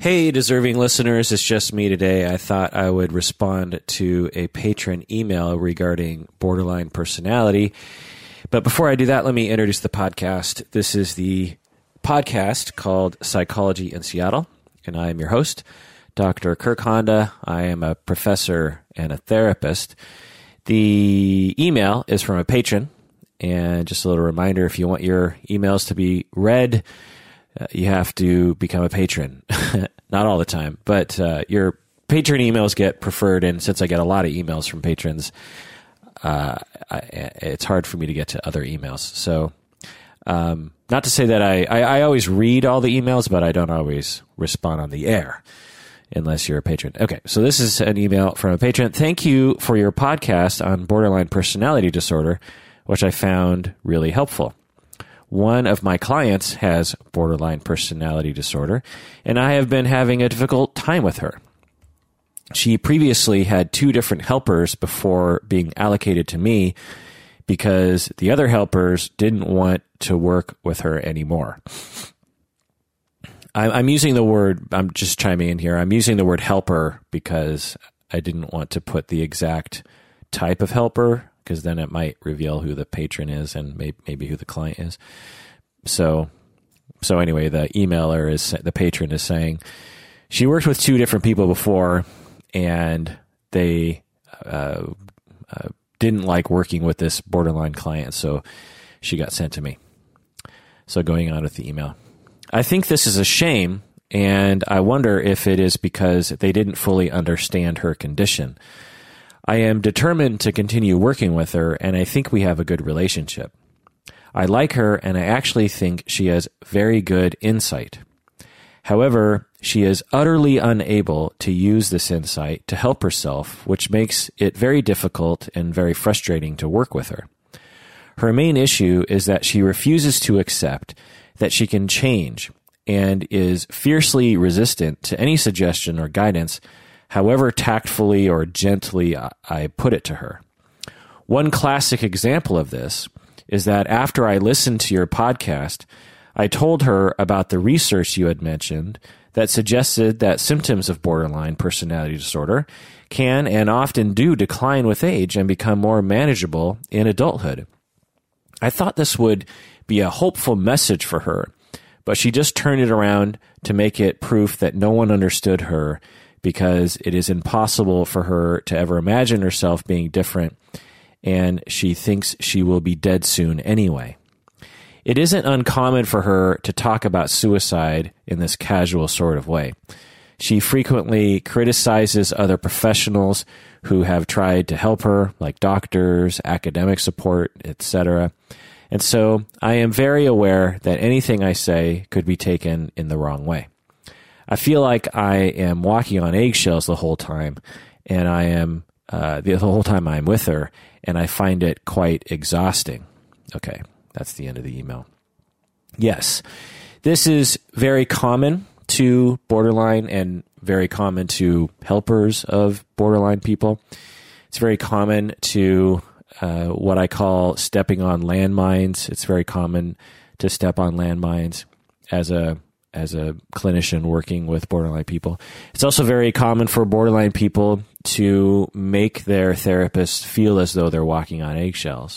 Hey, deserving listeners, it's just me today. I thought I would respond to a patron email regarding borderline personality. But before I do that, let me introduce the podcast. This is the podcast called Psychology in Seattle, and I am your host, Dr. Kirk Honda. I am a professor and a therapist. The email is from a patron, and just a little reminder, if you want your emails to be read, you have to become a patron. Not all the time, but your patron emails get preferred, and since I get a lot of emails from patrons, it's hard for me to get to other emails. So not to say that I always read all the emails, but I don't always respond on the air unless you're a patron. Okay, so this is an email from a patron. Thank you for your podcast on borderline personality disorder, which I found really helpful. One of my clients has borderline personality disorder, and I have been having a difficult time with her. She previously had 2 different helpers before being allocated to me because the other helpers didn't want to work with her anymore. I'm using the word, I'm just chiming in here, I'm using the word helper because I didn't want to put the exact type of helper, because then it might reveal who the patron is and maybe who the client is. So anyway, the the patron is saying she worked with 2 different people before, and they didn't like working with this borderline client, so she got sent to me. So going on with the email. I think this is a shame, and I wonder if it is because they didn't fully understand her condition. I am determined to continue working with her, and I think we have a good relationship. I like her, and I actually think she has very good insight. However, she is utterly unable to use this insight to help herself, which makes it very difficult and very frustrating to work with her. Her main issue is that she refuses to accept that she can change and is fiercely resistant to any suggestion or guidance, however tactfully or gently I put it to her. One classic example of this is that after I listened to your podcast, I told her about the research you had mentioned that suggested that symptoms of borderline personality disorder can and often do decline with age and become more manageable in adulthood. I thought this would be a hopeful message for her, but she just turned it around to make it proof that no one understood her, because it is impossible for her to ever imagine herself being different, and she thinks she will be dead soon anyway. It isn't uncommon for her to talk about suicide in this casual sort of way. She frequently criticizes other professionals who have tried to help her, like doctors, academic support, etc. And so I am very aware that anything I say could be taken in the wrong way. I feel like I am walking on eggshells the whole time, and I am the whole time I'm with her, and I find it quite exhausting. Okay, that's the end of the email. Yes, this is very common to borderline and very common to helpers of borderline people. It's very common to what I call stepping on landmines. It's very common to step on landmines as a clinician working with borderline people. It's also very common for borderline people to make their therapist feel as though they're walking on eggshells.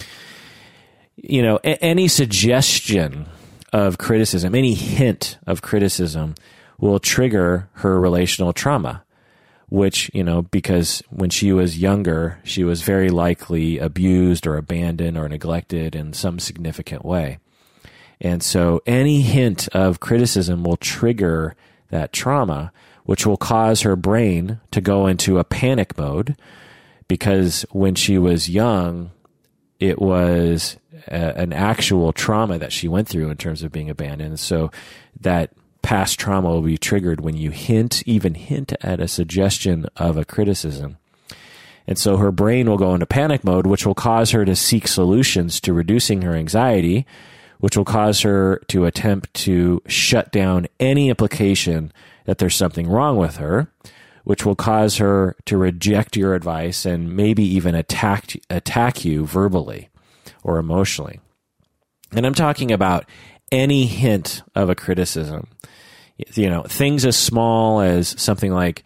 You know, any suggestion of criticism, any hint of criticism will trigger her relational trauma, which, you know, because when she was younger, she was very likely abused or abandoned or neglected in some significant way. And so any hint of criticism will trigger that trauma, which will cause her brain to go into a panic mode, because when she was young, it was an actual trauma that she went through in terms of being abandoned. So that past trauma will be triggered when you even hint at a suggestion of a criticism. And so her brain will go into panic mode, which will cause her to seek solutions to reducing her anxiety, which will cause her to attempt to shut down any implication that there's something wrong with her, which will cause her to reject your advice and maybe even attack you verbally or emotionally. And I'm talking about any hint of a criticism. things as small as something like,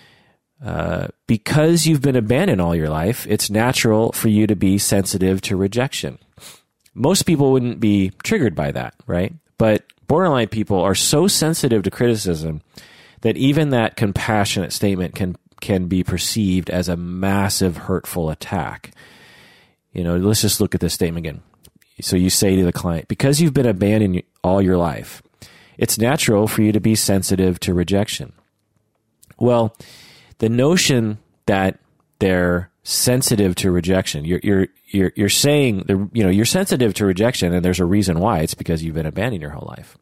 because you've been abandoned all your life, it's natural for you to be sensitive to rejection. Most people wouldn't be triggered by that, right? But borderline people are so sensitive to criticism that even that compassionate statement can be perceived as a massive hurtful attack. Let's just look at this statement again. So you say to the client, because you've been abandoned all your life, it's natural for you to be sensitive to rejection. Well, the notion that they're sensitive to rejection, you're saying you're sensitive to rejection, and there's a reason why. It's because you've been abandoned your whole life.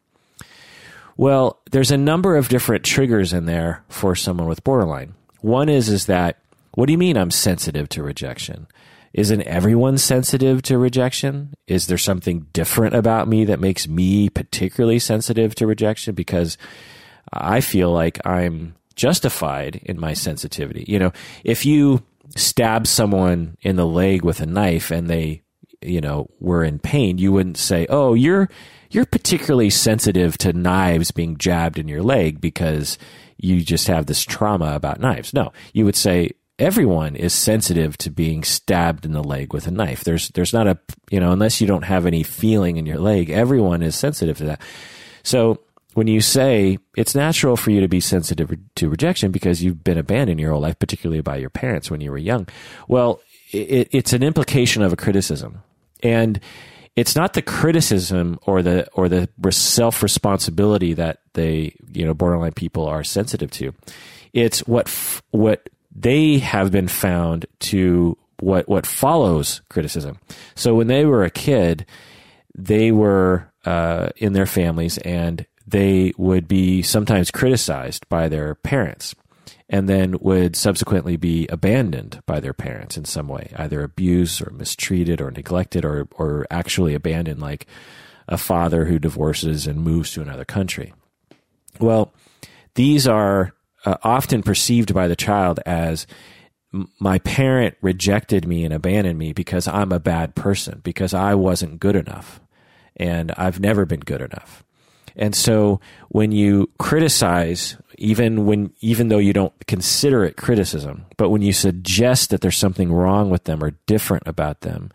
Well, there's a number of different triggers in there for someone with borderline. One is that, what do you mean I'm sensitive to rejection? Isn't everyone sensitive to rejection? Is there something different about me that makes me particularly sensitive to rejection? Because I feel like I'm justified in my sensitivity. If you stab someone in the leg with a knife and they, were in pain, you wouldn't say, "Oh, you're particularly sensitive to knives being jabbed in your leg because you just have this trauma about knives." No, you would say everyone is sensitive to being stabbed in the leg with a knife. There's not a, unless you don't have any feeling in your leg, everyone is sensitive to that. So when you say it's natural for you to be sensitive to rejection because you've been abandoned your whole life, particularly by your parents when you were young, well, it's an implication of a criticism. And it's not the criticism or the self-responsibility that borderline people are sensitive to. It's what they have been found to what follows criticism. So when they were a kid, they were in their families, and they would be sometimes criticized by their parents, and then would subsequently be abandoned by their parents in some way, either abused or mistreated or neglected, or actually abandoned, like a father who divorces and moves to another country. Well, these are often perceived by the child as, my parent rejected me and abandoned me because I'm a bad person, because I wasn't good enough, and I've never been good enough. And so when you criticize, even though you don't consider it criticism, but when you suggest that there's something wrong with them or different about them,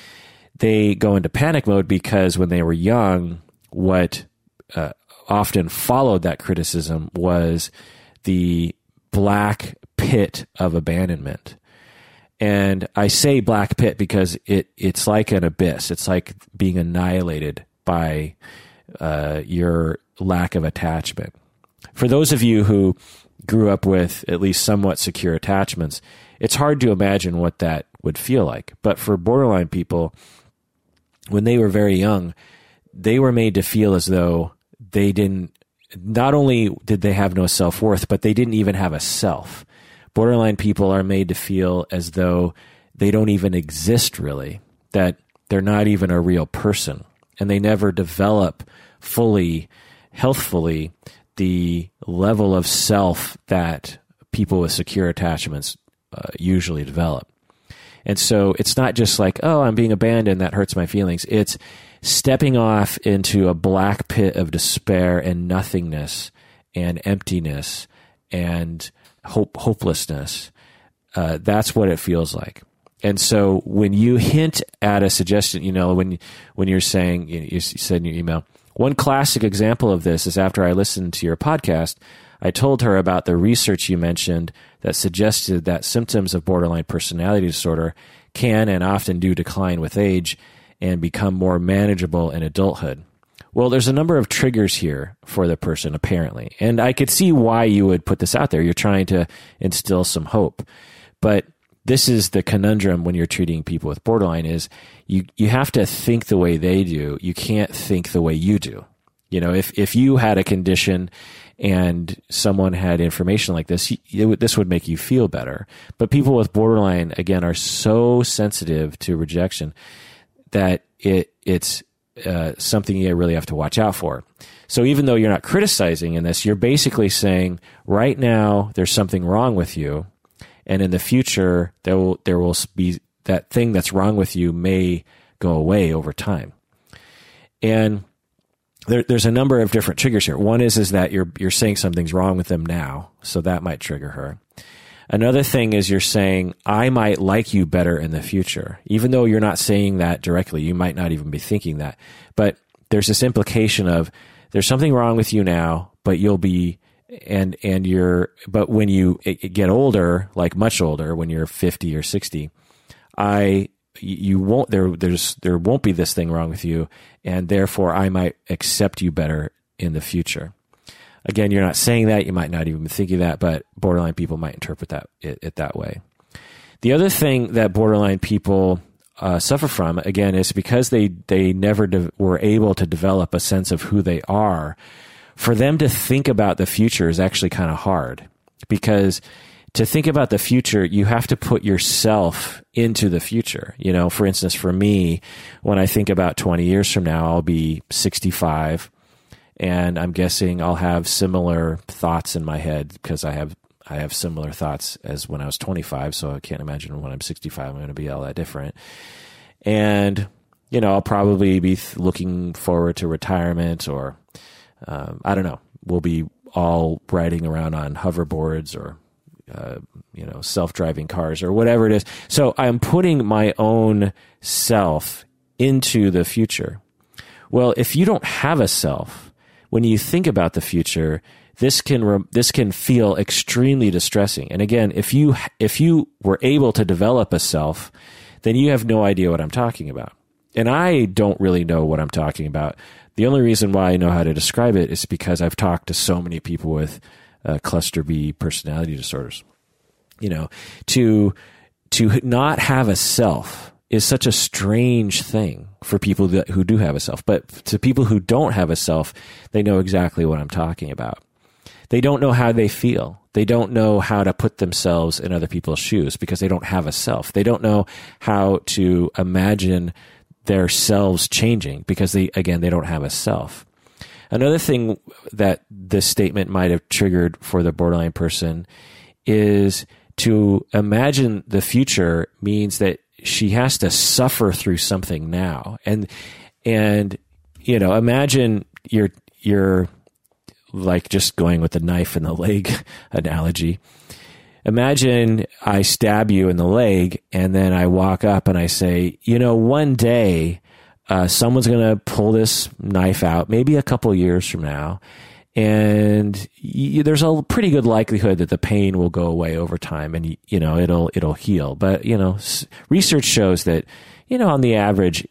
they go into panic mode, because when they were young, what often followed that criticism was the black pit of abandonment. And I say black pit because it's like an abyss. It's like being annihilated by your lack of attachment. For those of you who grew up with at least somewhat secure attachments, it's hard to imagine what that would feel like. But for borderline people, when they were very young, they were made to feel as though not only did they have no self-worth, but they didn't even have a self. Borderline people are made to feel as though they don't even exist, really, that they're not even a real person, and they never develop fully, healthfully, the level of self that people with secure attachments usually develop. And so it's not just like, oh, I'm being abandoned, that hurts my feelings. It's stepping off into a black pit of despair and nothingness and emptiness and hopelessness. That's what it feels like. And so when you hint at a suggestion, when you're saying, you said in your email, one classic example of this is after I listened to your podcast, I told her about the research you mentioned that suggested that symptoms of borderline personality disorder can and often do decline with age and become more manageable in adulthood. Well, there's a number of triggers here for the person, apparently. And I could see why you would put this out there. You're trying to instill some hope. But this is the conundrum when you're treating people with borderline is you have to think the way they do. You can't think the way you do. If you had a condition and someone had information like this, this would make you feel better. But people with borderline, again, are so sensitive to rejection that it's something you really have to watch out for. So even though you're not criticizing in this, you're basically saying, right now, there's something wrong with you. And in the future, there will be that thing that's wrong with you may go away over time. And there's a number of different triggers here. One is that you're saying something's wrong with them now, so that might trigger her. Another thing is you're saying, I might like you better in the future. Even though you're not saying that directly, you might not even be thinking that. But there's this implication of there's something wrong with you now, but you'll be, but when you get older, like much older, when you're 50 or 60, there won't be this thing wrong with you, and therefore I might accept you better in the future. Again, you're not saying that, you might not even be thinking that, but borderline people might interpret it that way. The other thing that borderline people suffer from, again, is because they never were able to develop a sense of who they are. For them to think about the future is actually kind of hard, because to think about the future, you have to put yourself into the future. You know, for instance, for me, when I think about 20 years from now, I'll be 65, and I'm guessing I'll have similar thoughts in my head because I have similar thoughts as when I was 25, so I can't imagine when I'm 65 I'm going to be all that different. And, you know, I'll probably be looking forward to retirement, or I don't know, we'll be all riding around on hoverboards or self-driving cars or whatever it is. So I'm putting my own self into the future. Well, if you don't have a self, when you think about the future, this can feel extremely distressing. And again, if you were able to develop a self, then you have no idea what I'm talking about. And I don't really know what I'm talking about. The only reason why I know how to describe it is because I've talked to so many people with cluster B personality disorders. You know, to not have a self is such a strange thing for people who do have a self. But to people who don't have a self, they know exactly what I'm talking about. They don't know how they feel. They don't know how to put themselves in other people's shoes because they don't have a self. They don't know how to imagine their selves changing because they don't have a self. Another thing that this statement might have triggered for the borderline person is to imagine the future means that she has to suffer through something now. And you know, imagine you're like just going with the knife in the leg analogy. Imagine I stab you in the leg and then I walk up and I say, you know, one day someone's going to pull this knife out, maybe a couple years from now, and there's a pretty good likelihood that the pain will go away over time, and it'll heal. But research shows that on the average,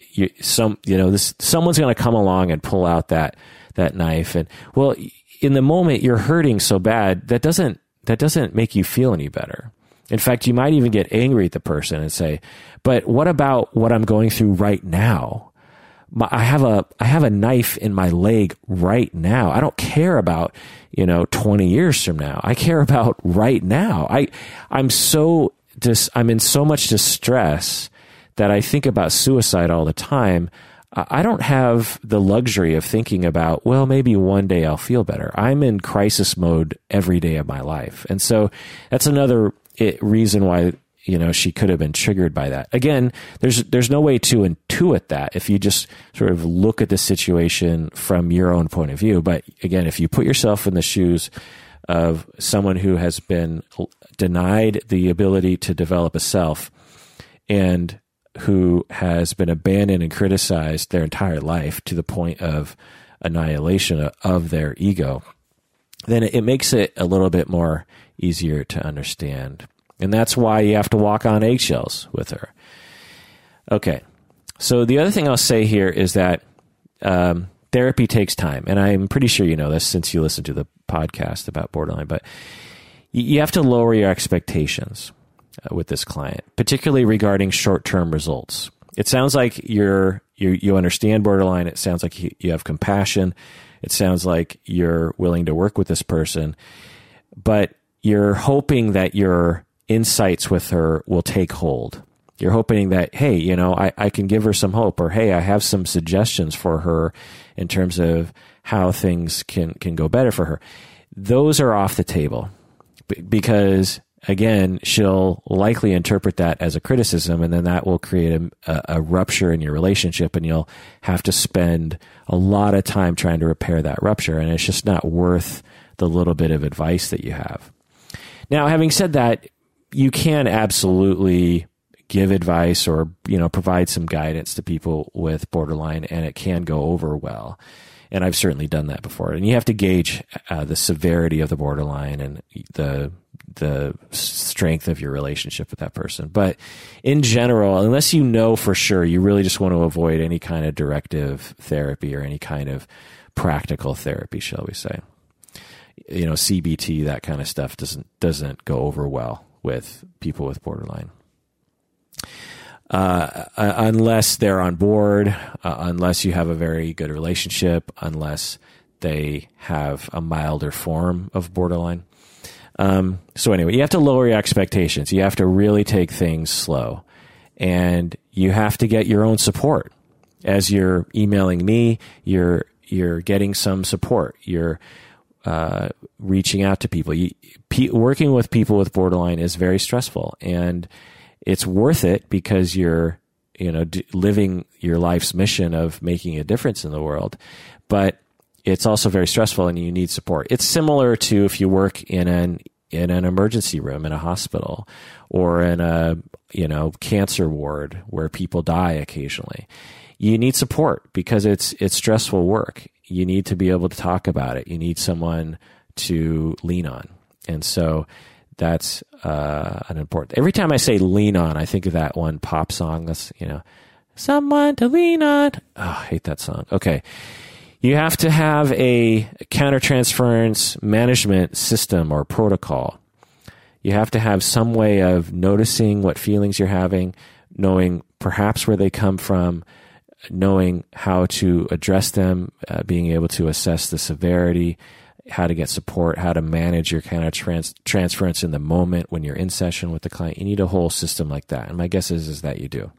someone's going to come along and pull out that knife, and well, in the moment you're hurting so bad that doesn't make you feel any better. In fact, you might even get angry at the person and say, "But what about what I'm going through right now? I have a knife in my leg right now. I don't care about 20 years from now. I care about right now. I'm in so much distress that I think about suicide all the time. I don't have the luxury of thinking about, well, maybe one day I'll feel better. I'm in crisis mode every day of my life. And so that's another reason why, she could have been triggered by that. Again, there's no way to intuit that if you just sort of look at the situation from your own point of view. But again, if you put yourself in the shoes of someone who has been denied the ability to develop a self and who has been abandoned and criticized their entire life to the point of annihilation of their ego, then it makes it a little bit more easier to understand. And that's why you have to walk on eggshells with her. Okay. So the other thing I'll say here is that therapy takes time. And I'm pretty sure you know this since you listened to the podcast about borderline, but you have to lower your expectations with this client, particularly regarding short-term results. It sounds like you understand borderline. It sounds like you have compassion. It sounds like you're willing to work with this person, but you're hoping that your insights with her will take hold. You're hoping that, hey, I can give her some hope, or hey, I have some suggestions for her in terms of how things can go better for her. Those are off the table because again, she'll likely interpret that as a criticism, and then that will create a rupture in your relationship, and you'll have to spend a lot of time trying to repair that rupture, and it's just not worth the little bit of advice that you have. Now, having said that, you can absolutely give advice or, provide some guidance to people with borderline, and it can go over well. And I've certainly done that before. And you have to gauge the severity of the borderline and the strength of your relationship with that person. But in general, unless you know for sure, you really just want to avoid any kind of directive therapy or any kind of practical therapy, shall we say. CBT, that kind of stuff doesn't go over well with people with borderline. Unless they're on board, unless you have a very good relationship, unless they have a milder form of borderline. So anyway, you have to lower your expectations. You have to really take things slow, and you have to get your own support. As you're emailing me, you're getting some support. You're reaching out to people. Working with people with borderline is very stressful, and it's worth it because you're, living your life's mission of making a difference in the world. But it's also very stressful, and you need support. It's similar to if you work in an emergency room in a hospital or in a, cancer ward where people die occasionally. You need support because it's stressful work. You need to be able to talk about it. You need someone to lean on. And so that's an important. Every time I say lean on, I think of that one pop song. That's, someone to lean on. Oh, I hate that song. Okay. You have to have a countertransference management system or protocol. You have to have some way of noticing what feelings you're having, knowing perhaps where they come from, knowing how to address them, being able to assess the severity, how to get support, how to manage your countertransference in the moment when you're in session with the client. You need a whole system like that. And my guess is that you do.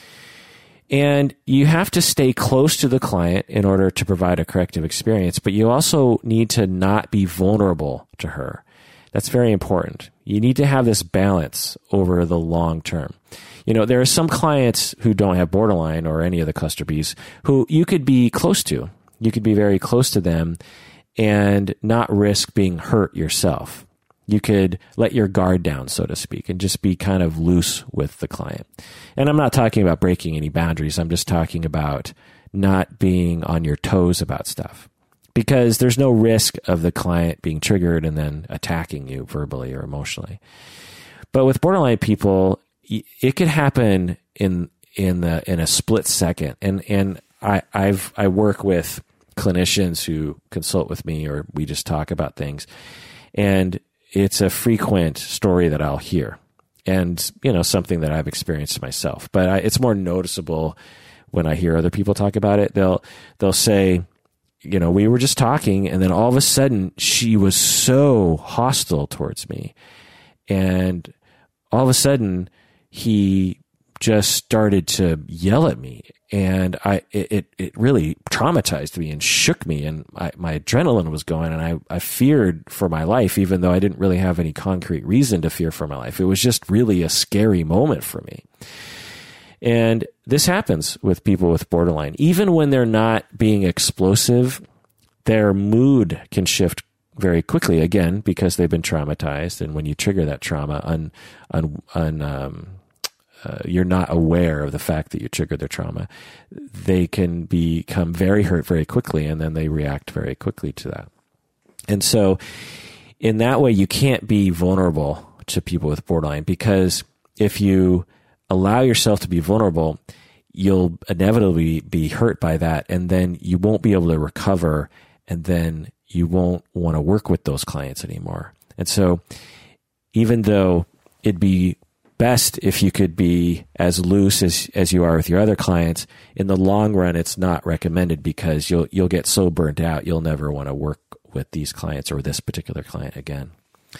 And you have to stay close to the client in order to provide a corrective experience, but you also need to not be vulnerable to her. That's very important. You need to have this balance over the long term. There are some clients who don't have borderline or any of the cluster Bs who you could be close to. You could be very close to them and not risk being hurt yourself. You could let your guard down, so to speak, and just be kind of loose with the client. And I'm not talking about breaking any boundaries. I'm just talking about not being on your toes about stuff, because there's no risk of the client being triggered and then attacking you verbally or emotionally. But with borderline people, it could happen in a split second. And I work with clinicians who consult with me, or we just talk about things, and it's a frequent story that I'll hear, and something that I've experienced myself. But it's more noticeable when I hear other people talk about it. They'll say, we were just talking, and then all of a sudden she was so hostile towards me, and all of a sudden he just started to yell at me, and it really traumatized me and shook me, and my adrenaline was going, and I feared for my life, even though I didn't really have any concrete reason to fear for my life. It was just really a scary moment for me. And this happens with people with borderline. Even when they're not being explosive, their mood can shift very quickly, again, because they've been traumatized. And when you trigger that trauma, you're not aware of the fact that you triggered their trauma, they can become very hurt very quickly, and then they react very quickly to that. And so in that way, you can't be vulnerable to people with borderline, because if you allow yourself to be vulnerable, you'll inevitably be hurt by that, and then you won't be able to recover, and then you won't want to work with those clients anymore. And so even though it'd be best if you could be as loose as you are with your other clients, in the long run, it's not recommended, because you'll get so burnt out, you'll never want to work with these clients or this particular client again.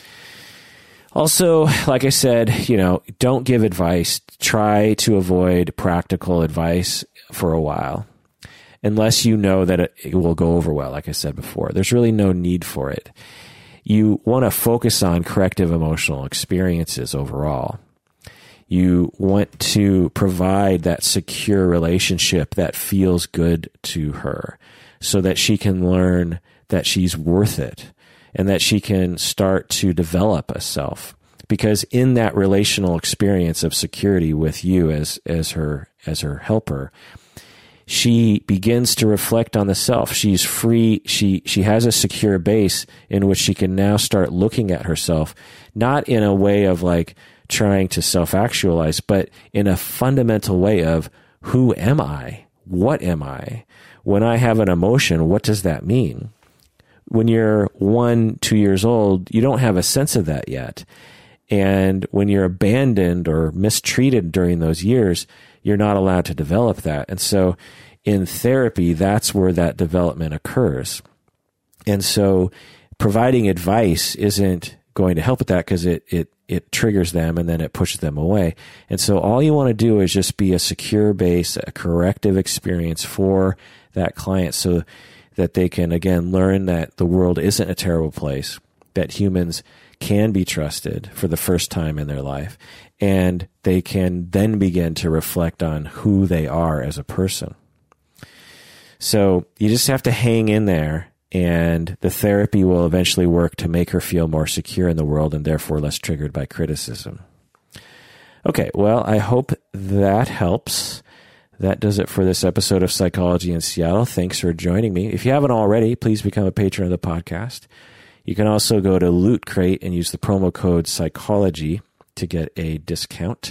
Also, like I said, don't give advice. Try to avoid practical advice for a while, unless you know that it will go over well. Like I said before, there's really no need for it. you want to focus on corrective emotional experiences overall. You want to provide that secure relationship that feels good to her so that she can learn that she's worth it and that she can start to develop a self. Because in that relational experience of security with you as her helper, she begins to reflect on the self. She's free. She has a secure base in which she can now start looking at herself, not in a way of like trying to self-actualize, but in a fundamental way of, who am I? What am I? When I have an emotion, what does that mean? When you're 1-2 years old, you don't have a sense of that yet. And when you're abandoned or mistreated during those years, you're not allowed to develop that. And so in therapy, that's where that development occurs. And so providing advice isn't going to help with that because it triggers them and then it pushes them away. And so all you want to do is just be a secure base, a corrective experience for that client so that they can, again, learn that the world isn't a terrible place, that humans can be trusted for the first time in their life, and they can then begin to reflect on who they are as a person. So you just have to hang in there, and the therapy will eventually work to make her feel more secure in the world and therefore less triggered by criticism. Okay, well, I hope that helps. That does it for this episode of Psychology in Seattle. Thanks for joining me. If you haven't already, please become a patron of the podcast. You can also go to Loot Crate and use the promo code Psychology to get a discount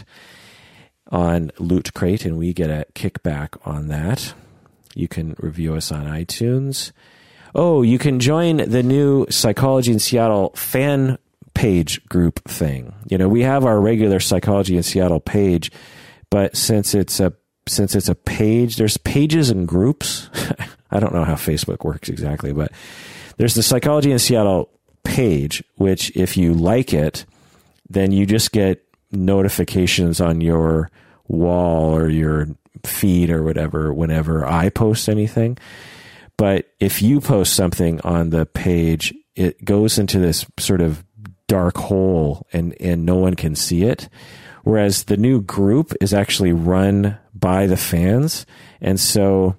on Loot Crate, and we get a kickback on that. You can review us on iTunes. Oh, you can join the new Psychology in Seattle fan page group thing. You know, we have our regular Psychology in Seattle page, but since it's a page, there's pages and groups. I don't know how Facebook works exactly, but there's the Psychology in Seattle page, which if you like it, then you just get notifications on your wall or your feed or whatever whenever I post anything. But if you post something on the page, it goes into this sort of dark hole and no one can see it. Whereas the new group is actually run by the fans. And so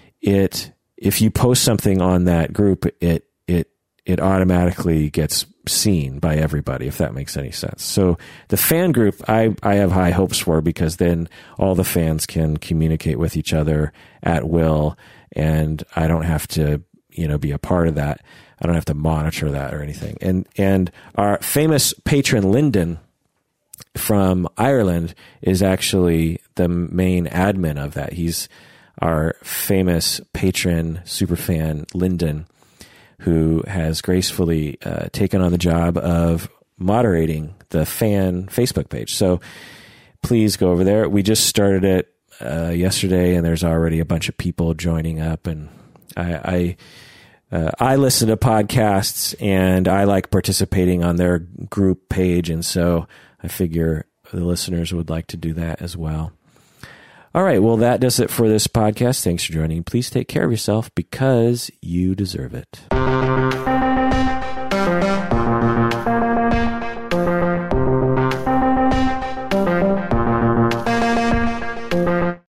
if you post something on that group, it automatically gets seen by everybody, if that makes any sense. So the fan group, I have high hopes for, because then all the fans can communicate with each other at will, and I don't have to, be a part of that. I don't have to monitor that or anything. And our famous patron Lyndon from Ireland is actually the main admin of that. He's our famous patron superfan Lyndon, who has gracefully taken on the job of moderating the fan Facebook page. So please go over there. We just started it yesterday, and there's already a bunch of people joining up. And I listen to podcasts, and I like participating on their group page, and so I figure the listeners would like to do that as well. All right, well, that does it for this podcast. Thanks for joining. Please take care of yourself because you deserve it.